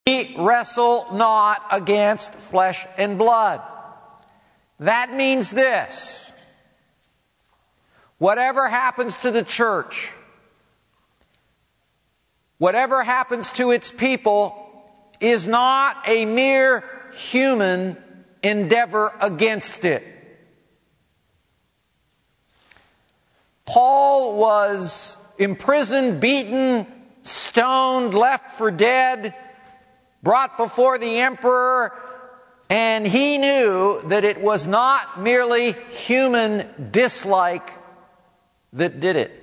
We wrestle not against flesh and blood. That means this. Whatever happens to the church, whatever happens to its people, is not a mere human endeavor against it. Paul was imprisoned, beaten, stoned, left for dead, brought before the emperor, and he knew that it was not merely human dislike that did it.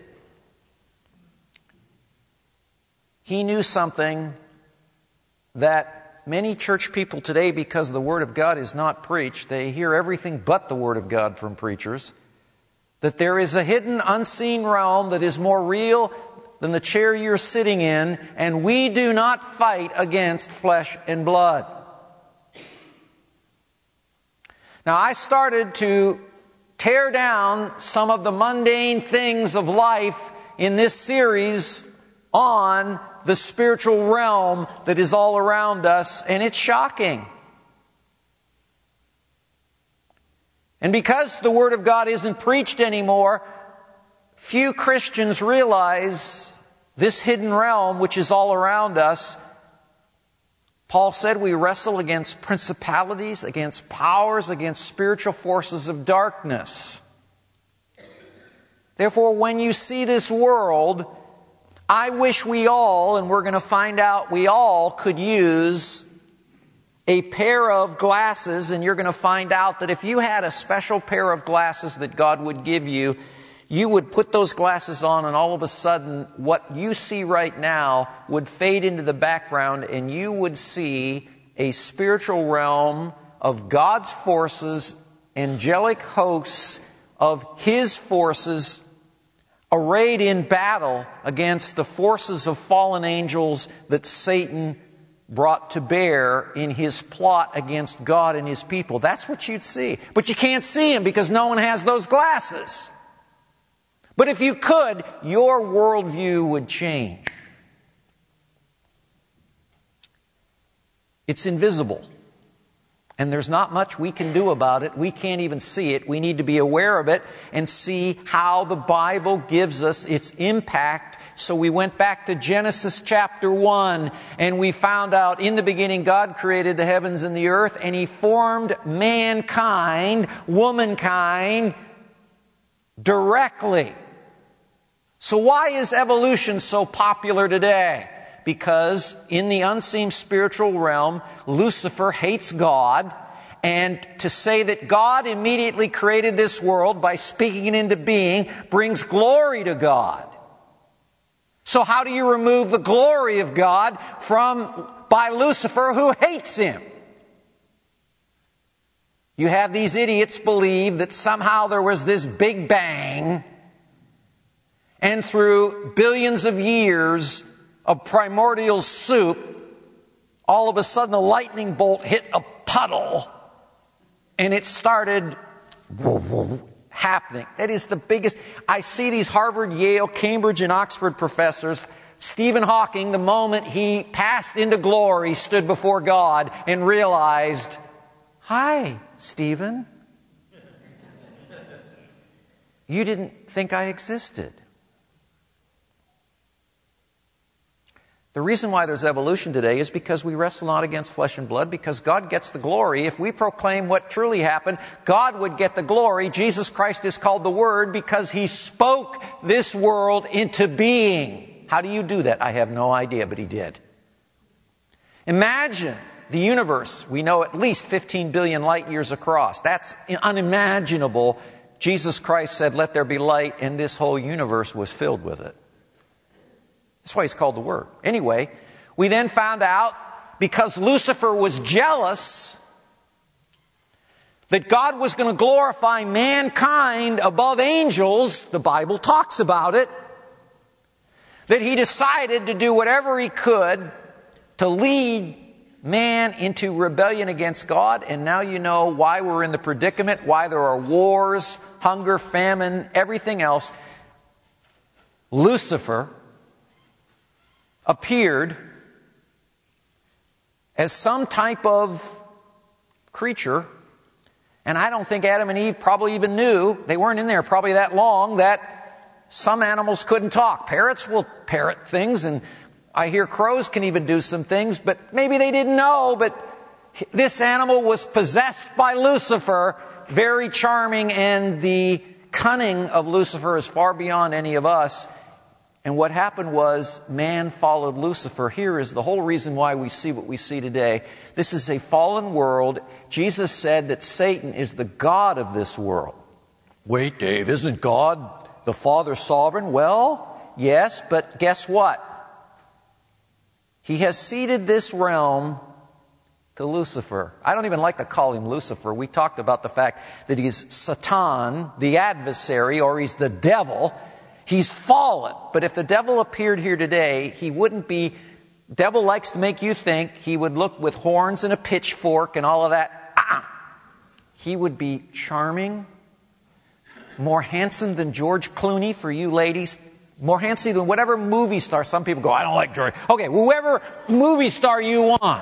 He knew something that many church people today, because the Word of God is not preached, they hear everything but the Word of God from preachers, that there is a hidden, unseen realm that is more real than the chair you're sitting in, and we do not fight against flesh and blood. Now, I started to tear down some of the mundane things of life in this series on the spiritual realm that is all around us, and it's shocking. And because the Word of God isn't preached anymore, few Christians realize this hidden realm which is all around us. Paul said we wrestle against principalities, against powers, against spiritual forces of darkness. Therefore, when you see this world, I wish we all, and we're going to find out we all could use a pair of glasses, and you're going to find out that if you had a special pair of glasses that God would give you, you would put those glasses on, and all of a sudden what you see right now would fade into the background, and you would see a spiritual realm of God's forces, angelic hosts of His forces arrayed in battle against the forces of fallen angels that Satan brought to bear in his plot against God and His people. That's what you'd see. But you can't see Him because no one has those glasses. But if you could, your worldview would change. It's invisible. And there's not much we can do about it. We can't even see it. We need to be aware of it and see how the Bible gives us its impact. So we went back to Genesis chapter 1, and we found out in the beginning God created the heavens and the earth, and He formed mankind, womankind, directly. So why is evolution so popular today? Because in the unseen spiritual realm, Lucifer hates God, and to say that God immediately created this world by speaking it into being brings glory to God. So how do you remove the glory of God by Lucifer, who hates Him? You have these idiots believe that somehow there was this big bang, and through billions of years of primordial soup, all of a sudden a lightning bolt hit a puddle, and it started happening. That is the biggest. I see these Harvard, Yale, Cambridge, and Oxford professors. Stephen Hawking, the moment he passed into glory, stood before God and realized, "Hi, Stephen. You didn't think I existed." The reason why there's evolution today is because we wrestle not against flesh and blood, because God gets the glory. If we proclaim what truly happened, God would get the glory. Jesus Christ is called the Word because He spoke this world into being. How do you do that? I have no idea, but He did. Imagine the universe. We know at least 15 billion light years across. That's unimaginable. Jesus Christ said, "Let there be light," and this whole universe was filled with it. That's why He's called the Word. Anyway, we then found out, because Lucifer was jealous that God was going to glorify mankind above angels, the Bible talks about it, that he decided to do whatever he could to lead man into rebellion against God. And now you know why we're in the predicament, why there are wars, hunger, famine, everything else. Lucifer appeared as some type of creature. And I don't think Adam and Eve probably even knew, they weren't in there probably that long, that some animals couldn't talk. Parrots will parrot things, and I hear crows can even do some things, but maybe they didn't know, but this animal was possessed by Lucifer, very charming, and the cunning of Lucifer is far beyond any of us. And what happened was man followed Lucifer. Here is the whole reason why we see what we see today. This is a fallen world. Jesus said that Satan is the god of this world. Wait, Dave, isn't God the Father sovereign? Well, yes, but guess what? He has ceded this realm to Lucifer. I don't even like to call him Lucifer. We talked about the fact that he's Satan, the adversary, or he's the devil. He's fallen. But if the devil appeared here today, he wouldn't be... Devil likes to make you think he would look with horns and a pitchfork and all of that. He would be charming, more handsome than George Clooney for you ladies, more handsome than whatever movie star. Some people go, I don't like George. Okay, whoever movie star you want.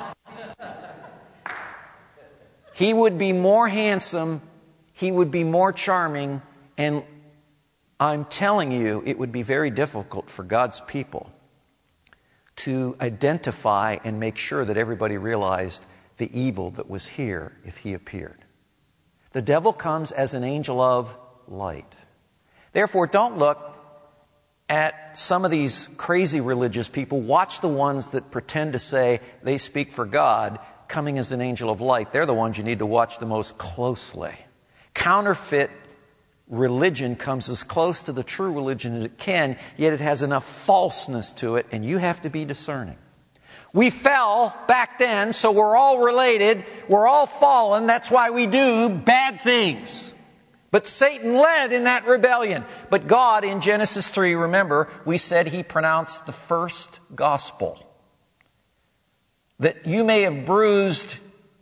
He would be more handsome, he would be more charming, and I'm telling you, it would be very difficult for God's people to identify and make sure that everybody realized the evil that was here if he appeared. The devil comes as an angel of light. Therefore, don't look at some of these crazy religious people. Watch the ones that pretend to say they speak for God coming as an angel of light. They're the ones you need to watch the most closely. Counterfeit religion comes as close to the true religion as it can, yet it has enough falseness to it, and you have to be discerning. We fell back then, so we're all related. We're all fallen. That's why we do bad things. But Satan led in that rebellion. But God, in Genesis 3, remember, we said he pronounced the first gospel. That you may have bruised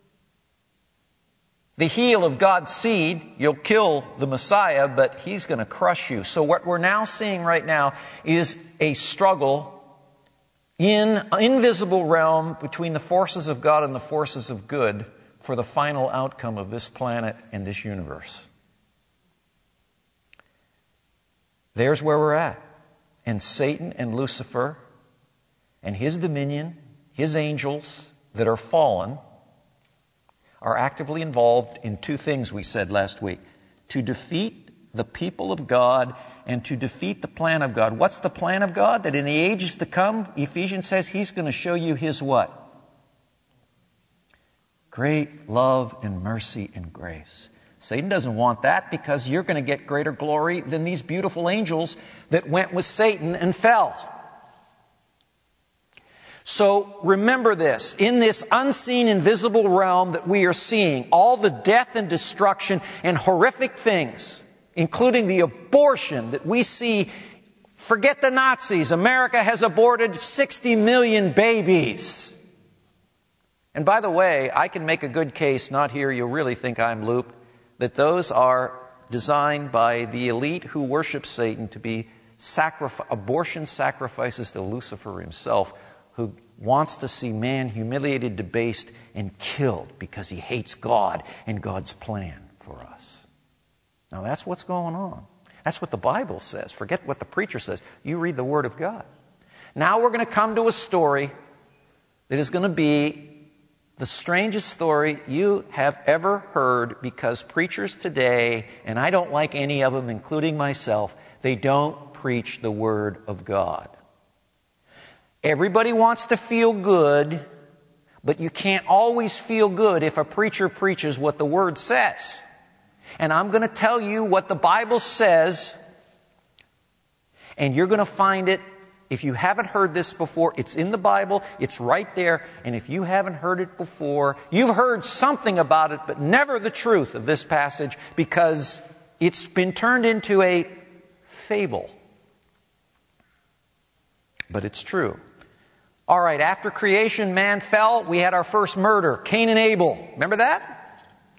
the heel of God's seed, you'll kill the Messiah, but he's going to crush you. So what we're now seeing right now is a struggle in an invisible realm between the forces of God and the forces of good for the final outcome of this planet and this universe. There's where we're at. And Satan and Lucifer and his dominion, his angels that are fallen, are actively involved in two things we said last week. To defeat the people of God and to defeat the plan of God. What's the plan of God? That in the ages to come, Ephesians says he's going to show you his what? Great love and mercy and grace. Satan doesn't want that because you're going to get greater glory than these beautiful angels that went with Satan and fell. So remember this, in this unseen, invisible realm that we are seeing, all the death and destruction and horrific things, including the abortion that we see, forget the Nazis, America has aborted 60 million babies. And by the way, I can make a good case, not here, you'll really think I'm looped, that those are designed by the elite who worship Satan to be abortion sacrifices to Lucifer himself, who wants to see man humiliated, debased, and killed because he hates God and God's plan for us. Now that's what's going on. That's what the Bible says. Forget what the preacher says. You read the Word of God. Now we're going to come to a story that is going to be the strangest story you have ever heard, because preachers today, and I don't like any of them, including myself, they don't preach the Word of God. Everybody wants to feel good, but you can't always feel good if a preacher preaches what the Word says. And I'm going to tell you what the Bible says, and you're going to find it. If you haven't heard this before, it's in the Bible, it's right there, and if you haven't heard it before, you've heard something about it, but never the truth of this passage, because it's been turned into a fable. But it's true. All right, after creation, man fell. We had our first murder, Cain and Abel. Remember that?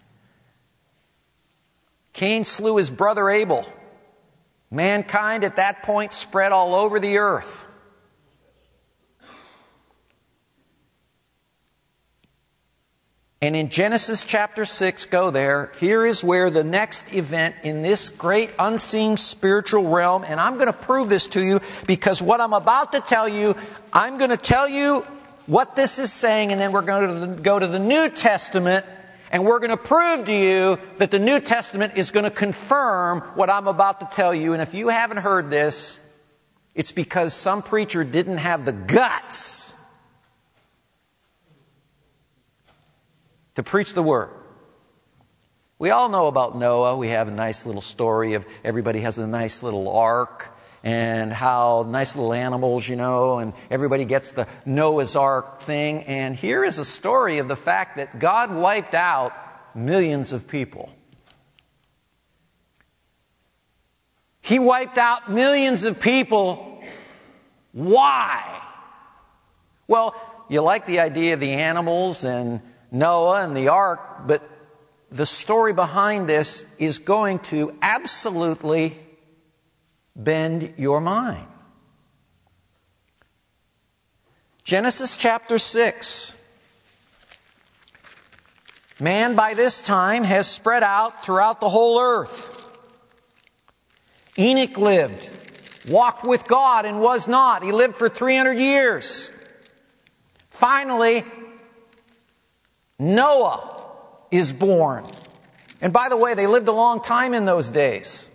Cain slew his brother Abel. Mankind at that point spread all over the earth. And in Genesis chapter 6, go there, here is where the next event in this great unseen spiritual realm, and I'm going to prove this to you because what I'm about to tell you, I'm going to tell you what this is saying, and then we're going to go to the New Testament, and we're going to prove to you that the New Testament is going to confirm what I'm about to tell you. And if you haven't heard this, it's because some preacher didn't have the guts to preach the Word. We all know about Noah. We have a nice little story of everybody has a nice little ark and how nice little animals, and everybody gets the Noah's Ark thing. And here is a story of the fact that God wiped out millions of people. He wiped out millions of people. Why? Well, you like the idea of the animals and Noah and the ark, but the story behind this is going to absolutely bend your mind. Genesis chapter 6. Man by this time has spread out throughout the whole earth. Enoch lived, walked with God and was not. He lived for 300 years. Finally, Noah is born. And by the way, they lived a long time in those days.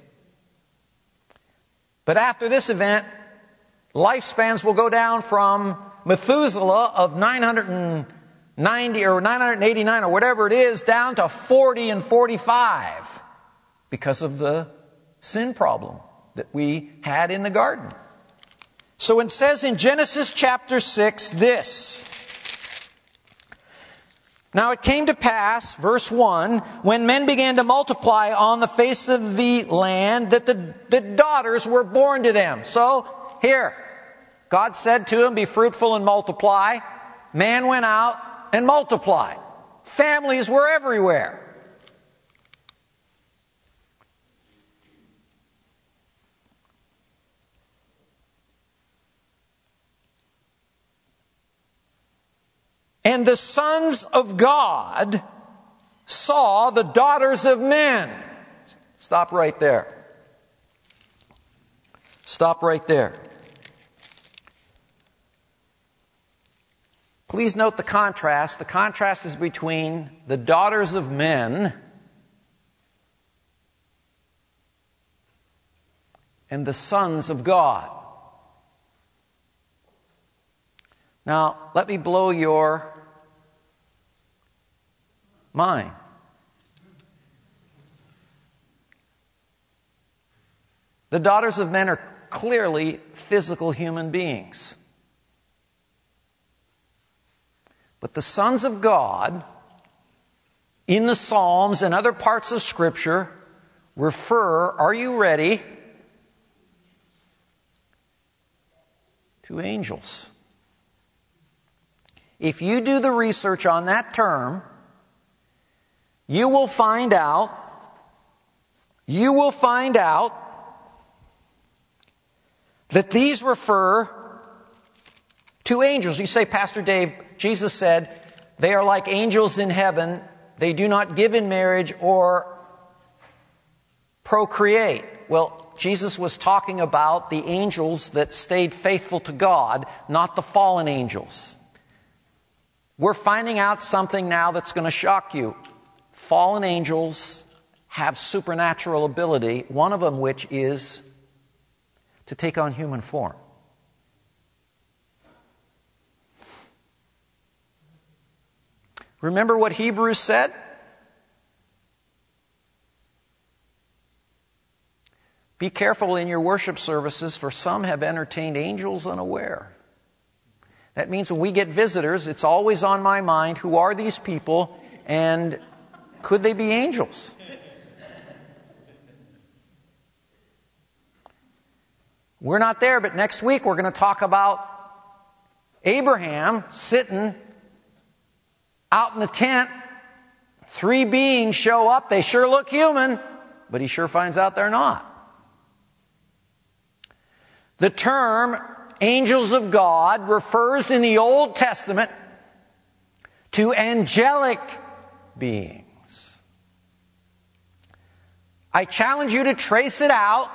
But after this event, lifespans will go down from Methuselah of 990 or 989 or whatever it is down to 40 and 45 because of the sin problem that we had in the garden. So it says in Genesis chapter 6 this. Now it came to pass, verse 1, when men began to multiply on the face of the land, that the daughters were born to them. So, here, God said to them, be fruitful and multiply. Man went out and multiplied. Families were everywhere. And the sons of God saw the daughters of men. Stop right there. Stop right there. Please note the contrast. The contrast is between the daughters of men and the sons of God. Now, let me blow your mind. The daughters of men are clearly physical human beings. But the sons of God, in the Psalms and other parts of Scripture, refer, are you ready, to angels. If you do the research on that term, you will find out that these refer to angels. You say, Pastor Dave, Jesus said, they are like angels in heaven. They do not give in marriage or procreate. Well, Jesus was talking about the angels that stayed faithful to God, not the fallen angels. We're finding out something now that's going to shock you. Fallen angels have supernatural ability, one of them which is to take on human form. Remember what Hebrews said? Be careful in your worship services, for some have entertained angels unaware. That means when we get visitors, it's always on my mind, who are these people and could they be angels? We're not there, but next week we're going to talk about Abraham sitting out in the tent. 3 beings show up. They sure look human, but he sure finds out they're not. The term angels of God refers in the Old Testament to angelic beings. I challenge you to trace it out.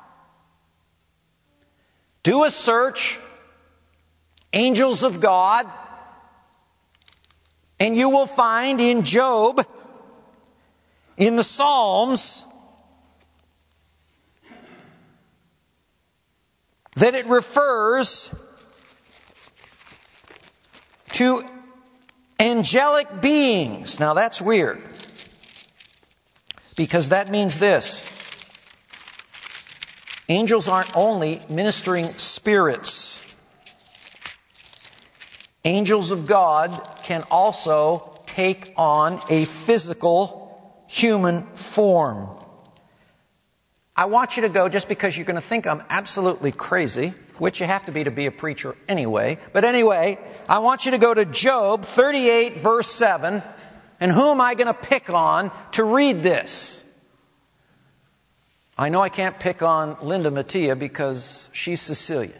Do a search, angels of God, and you will find in Job, in the Psalms, that it refers to angelic beings. Now that's weird, because that means this. Angels aren't only ministering spirits. Angels of God can also take on a physical human form. I want you to go, just because you're going to think I'm absolutely crazy, which you have to be a preacher anyway. But anyway, I want you to go to Job 38 verse 7. And who am I going to pick on to read this? I know I can't pick on Linda Mattia because she's Sicilian.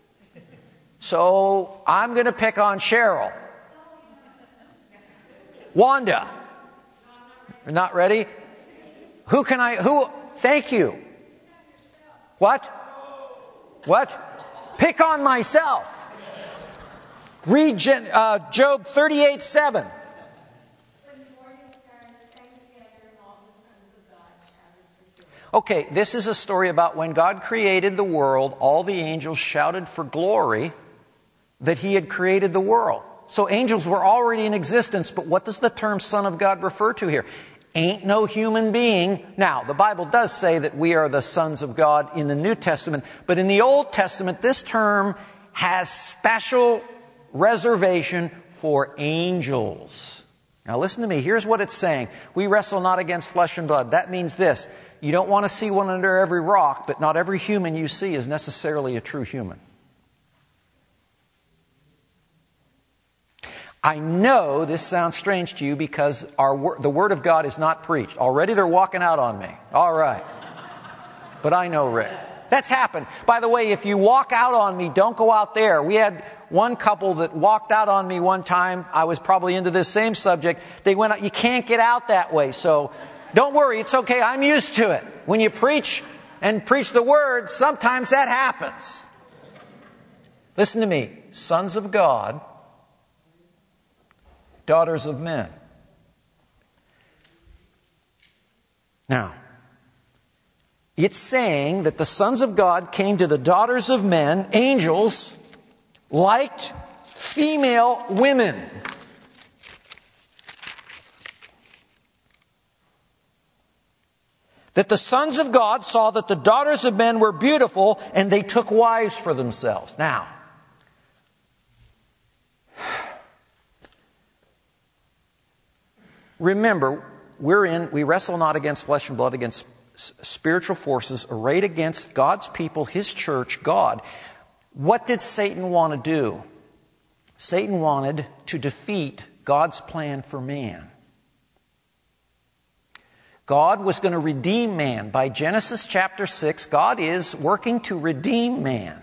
So I'm going to pick on Cheryl. Wanda. You're not ready? Thank you. What? Pick on myself. Read Job 38 7. Okay, this is a story about when God created the world, all the angels shouted for glory that He had created the world. So angels were already in existence, but what does the term Son of God refer to here? Ain't no human being. Now, the Bible does say that we are the sons of God in the New Testament, but in the Old Testament, this term has special reservation for angels. Now listen to me. Here's what it's saying. We wrestle not against flesh and blood. That means this. You don't want to see one under every rock, but not every human you see is necessarily a true human. I know this sounds strange to you because the Word of God is not preached. Already they're walking out on me. All right. But I know, Rick. That's happened. By the way, if you walk out on me, don't go out there. We had one couple that walked out on me one time. I was probably into this same subject. They went out. You can't get out that way. So don't worry. It's okay. I'm used to it. When you preach the Word, sometimes that happens. Listen to me. Sons of God, daughters of men. Now, it's saying that the sons of God came to the daughters of men, angels, like female women. That the sons of God saw that the daughters of men were beautiful, and they took wives for themselves. Now, remember, we wrestle not against flesh and blood, against spiritual forces arrayed against God's people, His church, God. What did Satan want to do? Satan wanted to defeat God's plan for man. God was going to redeem man. By Genesis chapter 6, God is working to redeem man.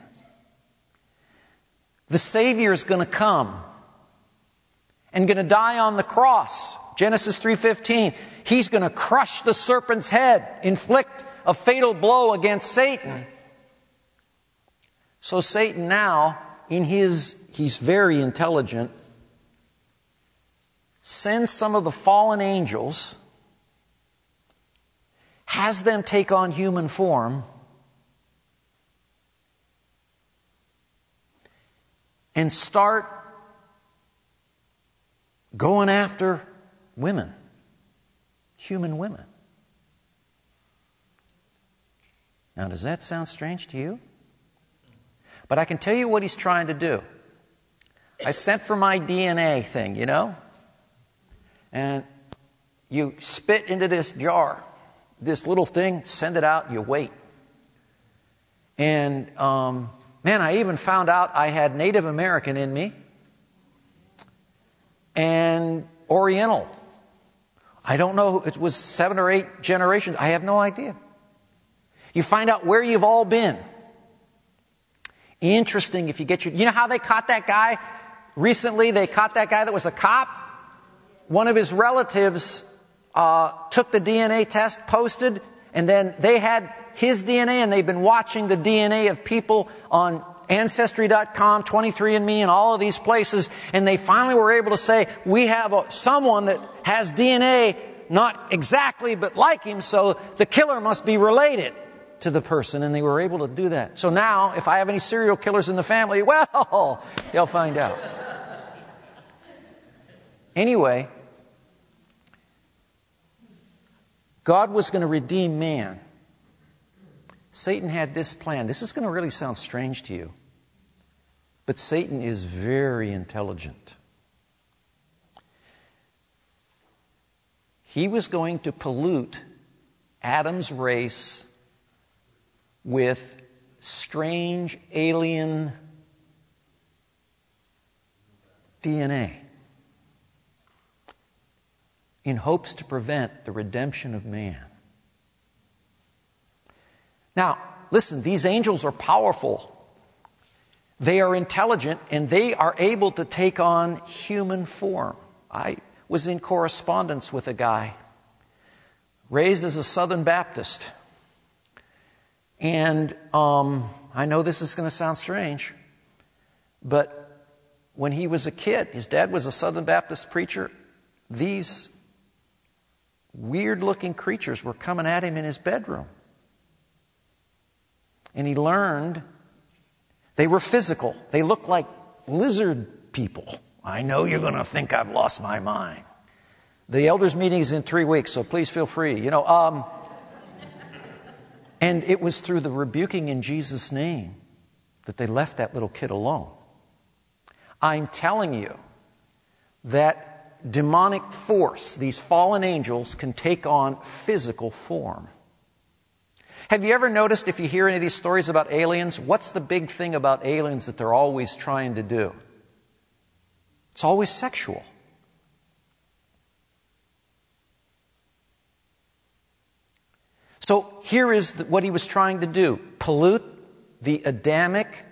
The Savior is going to come and going to die on the cross. Genesis 3:15, He's going to crush the serpent's head, inflict a fatal blow against Satan. So Satan now, he's very intelligent, sends some of the fallen angels, has them take on human form, and start going after women, human women. Now, does that sound strange to you? But I can tell you what he's trying to do. I sent for my DNA thing, and you spit into this jar, this little thing, send it out, you wait. And, I even found out I had Native American in me and Oriental. I don't know, it was 7 or 8 generations. I have no idea. You find out where you've all been. Interesting if you get you know how they caught that guy recently? They caught that guy that was a cop one of his relatives took the DNA test, posted, and then they had his DNA, and they've been watching the DNA of people on Ancestry.com, 23andMe, and all of these places, and they finally were able to say, we have someone that has DNA, not exactly, but like him, so the killer must be related to the person, and they were able to do that. So now, if I have any serial killers in the family, well, they'll find out. Anyway, God was going to redeem man. Satan had this plan. This is going to really sound strange to you, but Satan is very intelligent. He was going to pollute Adam's race with strange alien DNA in hopes to prevent the redemption of man. Now, listen, these angels are powerful. They are intelligent, and they are able to take on human form. I was in correspondence with a guy raised as a Southern Baptist. And I know this is going to sound strange, but when he was a kid, his dad was a Southern Baptist preacher. These weird-looking creatures were coming at him in his bedroom. And he learned they were physical. They looked like lizard people. I know you're going to think I've lost my mind. The elders' meeting is in 3 weeks, so please feel free. And it was through the rebuking in Jesus' name that they left that little kid alone. I'm telling you that demonic force, these fallen angels, can take on physical form. Have you ever noticed, if you hear any of these stories about aliens, what's the big thing about aliens that they're always trying to do? It's always sexual. So here is what he was trying to do. Pollute the Adamic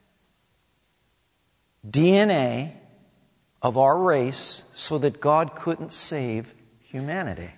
DNA of our race so that God couldn't save humanity.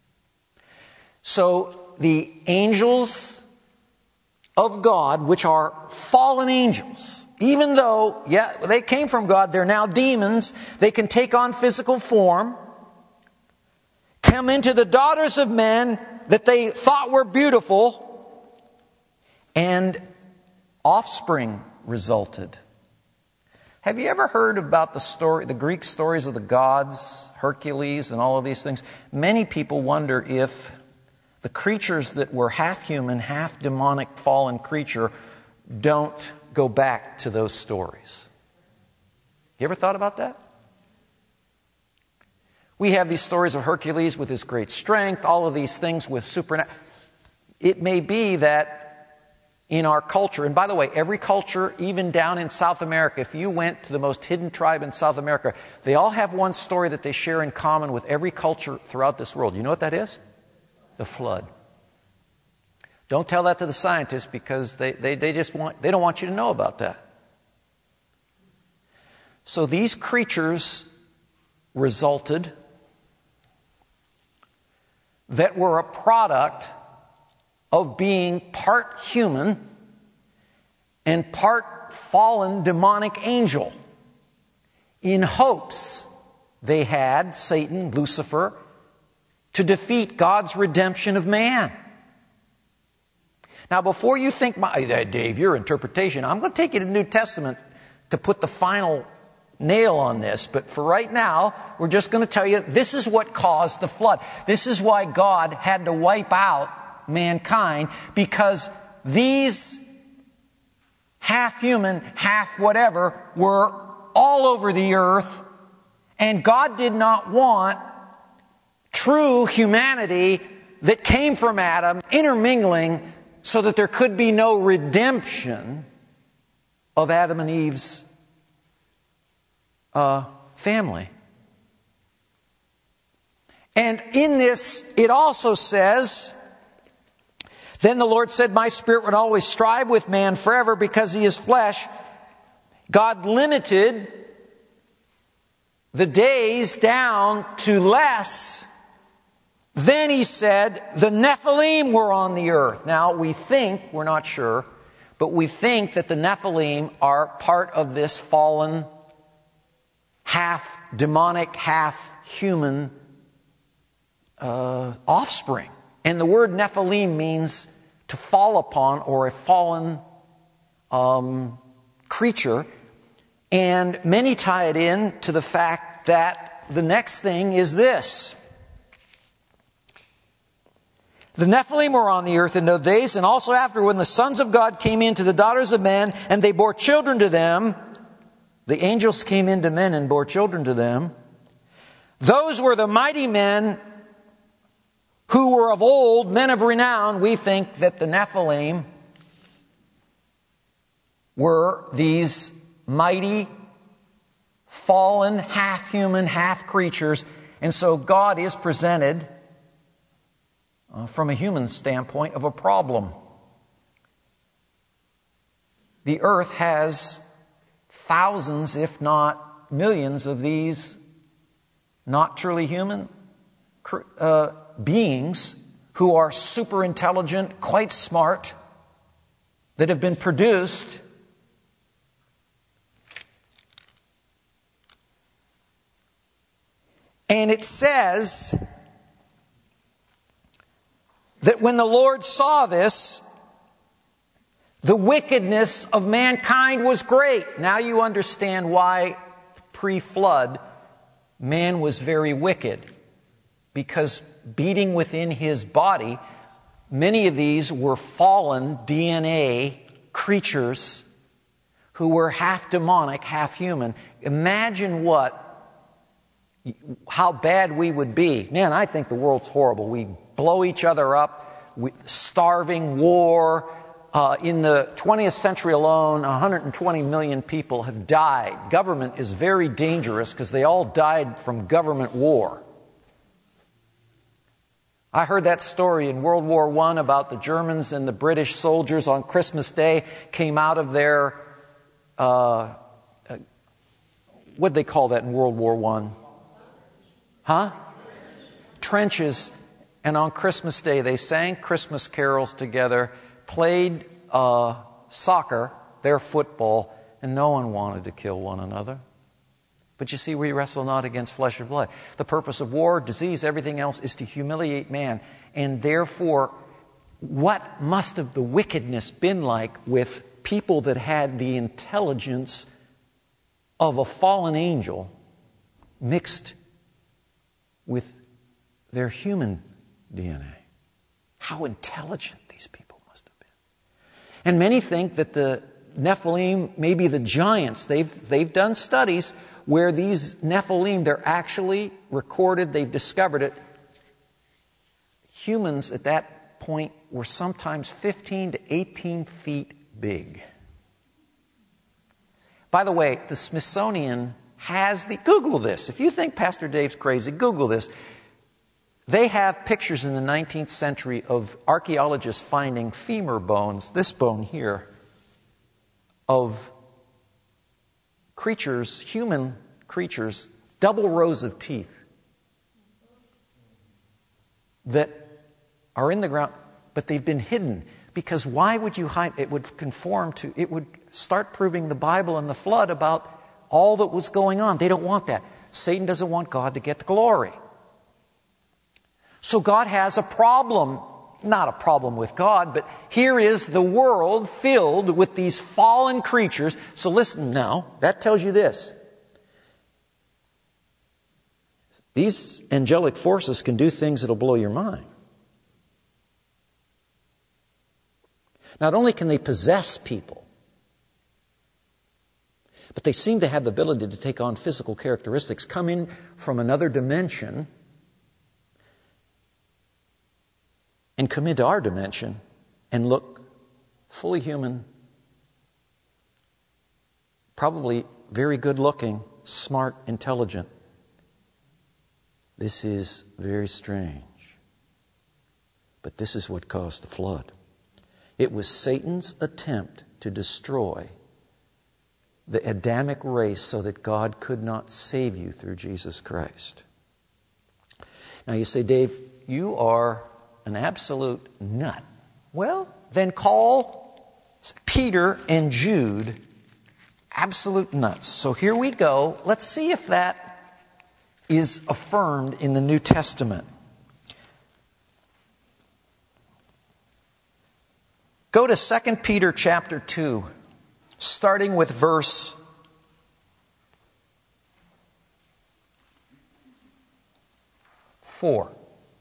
So the angels of God, which are fallen angels, even though, they came from God, they're now demons, they can take on physical form, come into the daughters of men that they thought were beautiful, and offspring resulted. Have you ever heard about the Greek stories of the gods, Hercules and all of these things? Many people wonder if the creatures that were half human, half demonic, fallen creature don't go back to those stories. You ever thought about that? We have these stories of Hercules with his great strength, all of these things with supernatural. It may be that in our culture, and by the way, every culture, even down in South America, if you went to the most hidden tribe in South America, they all have one story that they share in common with every culture throughout this world. You know what that is? The flood. Don't tell that to the scientists, because they don't want you to know about that. So these creatures resulted that were a product of being part human and part fallen demonic angel, in hopes they had, Satan, Lucifer, to defeat God's redemption of man. Now, before you think, Dave, your interpretation, I'm going to take you to the New Testament to put the final nail on this. But for right now, we're just going to tell you this is what caused the flood. This is why God had to wipe out mankind, because these half human, half whatever were all over the earth, and God did not want true humanity that came from Adam intermingling so that there could be no redemption of Adam and Eve's family. And in this, it also says, then the Lord said, my spirit would always strive with man forever because he is flesh. God limited the days down to less. Then he said, the Nephilim were on the earth. Now we think, we're not sure, but we think that the Nephilim are part of this fallen, half demonic, half human offspring. And the word Nephilim means to fall upon, or a fallen creature. And many tie it in to the fact that the next thing is this. The Nephilim were on the earth in those days, and also after, when the sons of God came in to the daughters of men, and they bore children to them. The angels came into men and bore children to them. Those were the mighty men who were of old, men of renown. We think that the Nephilim were these mighty, fallen, half human, half creatures. And so God is presented from a human standpoint of a problem. The earth has thousands, if not millions, of these not truly human beings who are super intelligent, quite smart, that have been produced and it says that when the Lord saw this, the wickedness of mankind was great. Now you understand why pre-flood man was very wicked. Because beating within his body, many of these were fallen DNA creatures who were half demonic, half human. Imagine how bad we would be. Man, I think the world's horrible. We blow each other up, starving, war. In the 20th century alone, 120 million people have died. Government is very dangerous because they all died from government war. I heard that story in World War I about the Germans and the British soldiers on Christmas Day came out of their, what'd they call that in World War I? Trenches. And on Christmas Day, they sang Christmas carols together, played soccer, their football, and no one wanted to kill one another. But you see, we wrestle not against flesh and blood. The purpose of war, disease, everything else is to humiliate man. And therefore, what must have the wickedness been like with people that had the intelligence of a fallen angel mixed with their human DNA? How intelligent these people must have been. And many think that the Nephilim may be the giants. They've done studies where these Nephilim, they're actually recorded, they've discovered it. Humans at that point were sometimes 15 to 18 feet big. By the way, the Smithsonian has Google this. If you think Pastor Dave's crazy, Google this. They have pictures in the 19th century of archaeologists finding femur bones, this bone here, of creatures, human creatures, double rows of teeth that are in the ground, but they've been hidden. Because why would you hide? It would start proving the Bible and the flood about all that was going on. They don't want that. Satan doesn't want God to get the glory. So God has a problem. Not a problem with God, but here is the world filled with these fallen creatures. So listen now, that tells you this. These angelic forces can do things that'll blow your mind. Not only can they possess people, but they seem to have the ability to take on physical characteristics, come in from another dimension, and come into our dimension and look fully human, probably very good looking, smart, intelligent. This is very strange. But this is what caused the flood. It was Satan's attempt to destroy the Adamic race so that God could not save you through Jesus Christ. Now you say, Dave, you are an absolute nut. Well, then call Peter and Jude absolute nuts. So here we go. Let's see if that is affirmed in the New Testament. Go to 2 Peter chapter 2, starting with verse 4.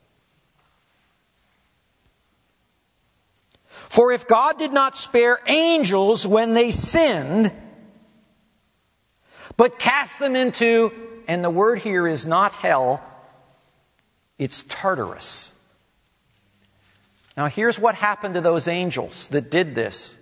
For if God did not spare angels when they sinned, but cast them into, and the word here is not hell, it's Tartarus. Now here's what happened to those angels that did this.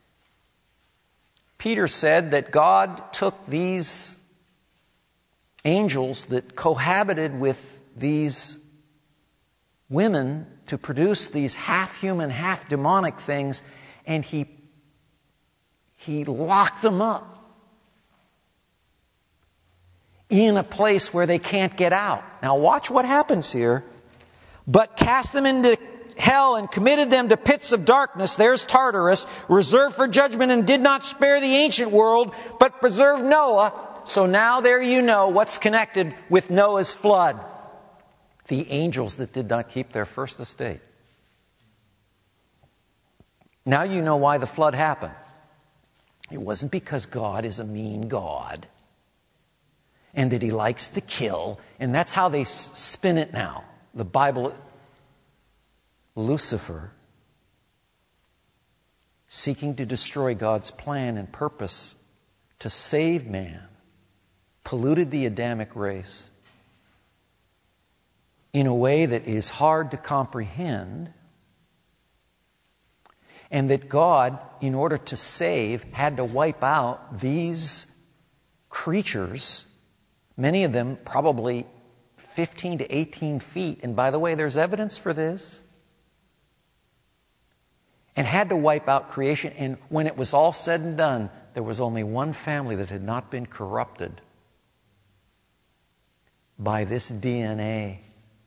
Peter said that God took these angels that cohabited with these women to produce these half-human, half-demonic things, and he locked them up in a place where they can't get out. Now watch what happens here. But cast them into hell and committed them to pits of darkness. There's Tartarus, reserved for judgment, and did not spare the ancient world, but preserved Noah. So now there you know what's connected with Noah's flood. The angels that did not keep their first estate. Now you know why the flood happened. It wasn't because God is a mean God and that He likes to kill, and that's how they spin it now. The Bible, Lucifer, seeking to destroy God's plan and purpose to save man, polluted the Adamic race in a way that is hard to comprehend, and that God, in order to save, had to wipe out these creatures, many of them probably 15 to 18 feet. And by the way, there's evidence for this. And had to wipe out creation. And when it was all said and done, there was only one family that had not been corrupted by this DNA,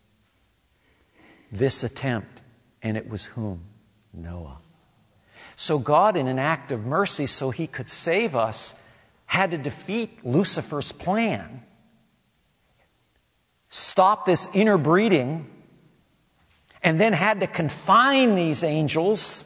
this attempt. And it was whom? Noah. So God, in an act of mercy, so He could save us, had to defeat Lucifer's plan, stop this interbreeding, and then had to confine these angels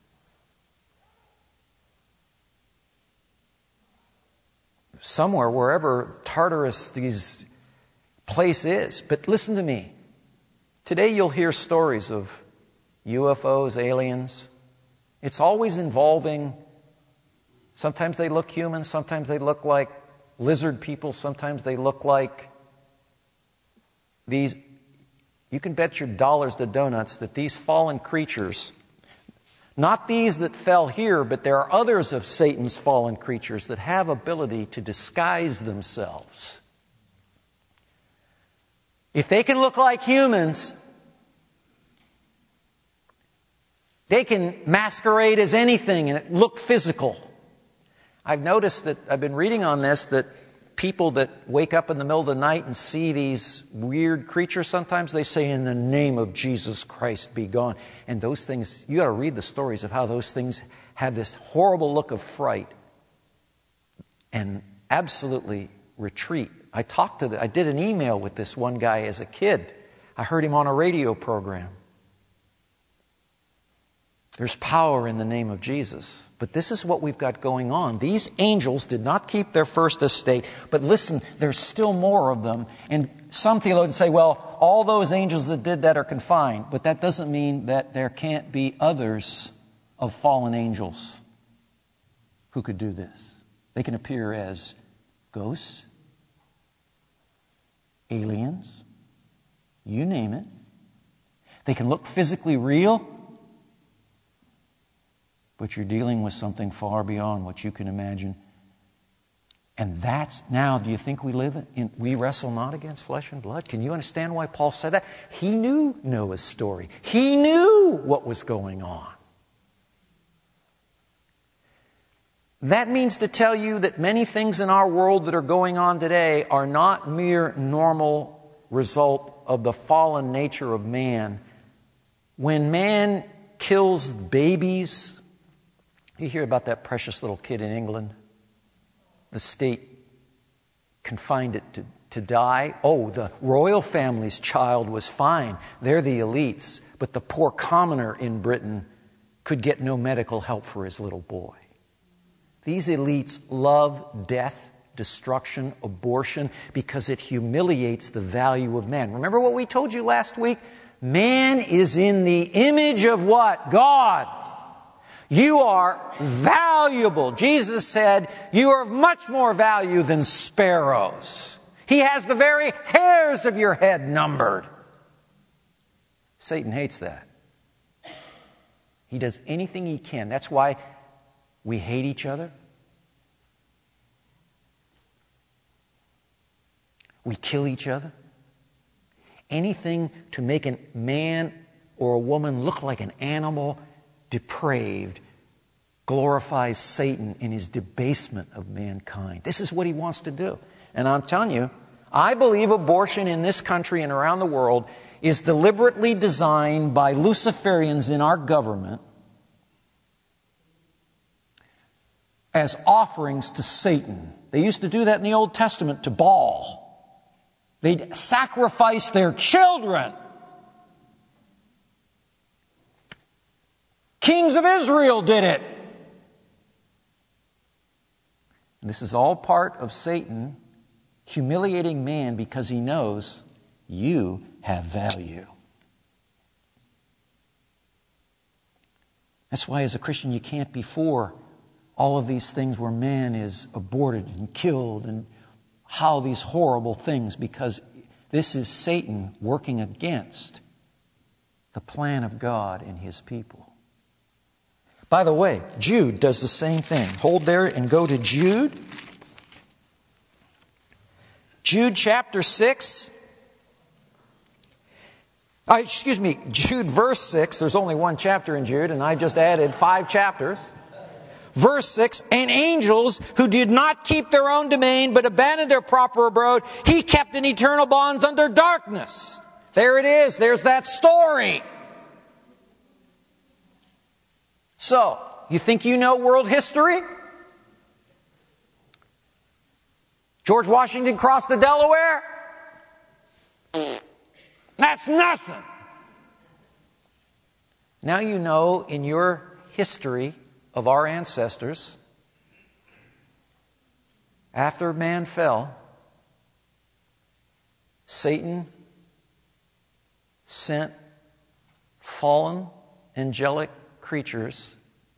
somewhere, wherever Tartarus, this place is. But listen to me. Today you'll hear stories of UFOs, aliens. It's always involving, sometimes they look human, sometimes they look like lizard people, sometimes they look like these. You can bet your dollars to donuts that these fallen creatures, not these that fell here, but there are others of Satan's fallen creatures that have ability to disguise themselves. If they can look like humans, they can masquerade as anything and it look physical. I've noticed that, I've been reading on this, that people that wake up in the middle of the night and see these weird creatures, sometimes they say, "In the name of Jesus Christ, be gone." And those things, you got to read the stories of how those things have this horrible look of fright and absolutely retreat. I did an email with this one guy as a kid. I heard him on a radio program. There's power in the name of Jesus. But this is what we've got going on. These angels did not keep their first estate. But listen, there's still more of them. And some theologians say, well, all those angels that did that are confined. But that doesn't mean that there can't be others of fallen angels who could do this. They can appear as ghosts, aliens, you name it. They can look physically real, but you're dealing with something far beyond what you can imagine. And that's now, do you think we wrestle not against flesh and blood? Can you understand why Paul said that? He knew Noah's story. He knew what was going on. That means to tell you that many things in our world that are going on today are not mere normal result of the fallen nature of man. When man kills babies, you hear about that precious little kid in England. The state confined it to die. Oh, the royal family's child was fine. They're the elites. But the poor commoner in Britain could get no medical help for his little boy. These elites love death, destruction, abortion, because it humiliates the value of man. Remember what we told you last week? Man is in the image of what? God. You are valuable. Jesus said, you are of much more value than sparrows. He has the very hairs of your head numbered. Satan hates that. He does anything he can. That's why we hate each other. We kill each other. Anything to make a man or a woman look like an animal, depraved, glorifies Satan in his debasement of mankind. This is what he wants to do. And I'm telling you, I believe abortion in this country and around the world is deliberately designed by Luciferians in our government as offerings to Satan. They used to do that in the Old Testament to Baal. They'd sacrifice their children. Kings of Israel did it. And this is all part of Satan humiliating man because he knows you have value. That's why as a Christian you can't be for all of these things where man is aborted and killed and how these horrible things, because this is Satan working against the plan of God and His people. By the way, Jude does the same thing. Hold there and go to Jude. Jude chapter 6. Jude verse 6. There's only one chapter in Jude, and I just added 5 chapters. Verse 6, and angels who did not keep their own domain but abandoned their proper abode, He kept in eternal bonds under darkness. There it is. There's that story. So, you think you know world history? George Washington crossed the Delaware? That's nothing. Now you know in your history of our ancestors, after man fell, Satan sent fallen angelic creatures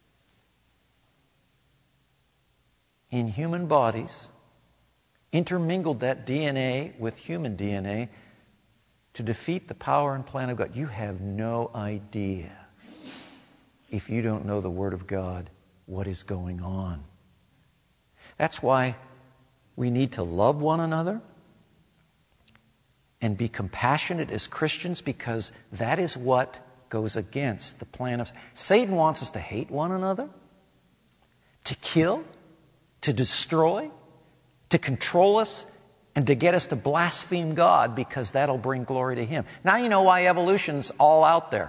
in human bodies, intermingled that DNA with human DNA to defeat the power and plan of God. You have no idea, if you don't know the Word of God, what is going on. That's why we need to love one another and be compassionate as Christians, because that is what goes against the plan of Satan. Wants us to hate one another, to kill, to destroy, to control us, and to get us to blaspheme God, because that'll bring glory to Him. Now you know why evolution's all out there.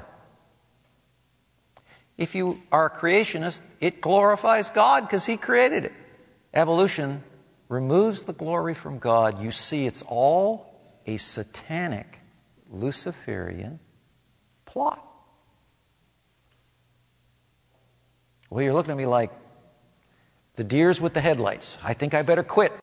If you are a creationist, it glorifies God because He created it. Evolution removes the glory from God. You see, it's all a satanic, Luciferian plot. Well, you're looking at me like the deers with the headlights. I think I better quit.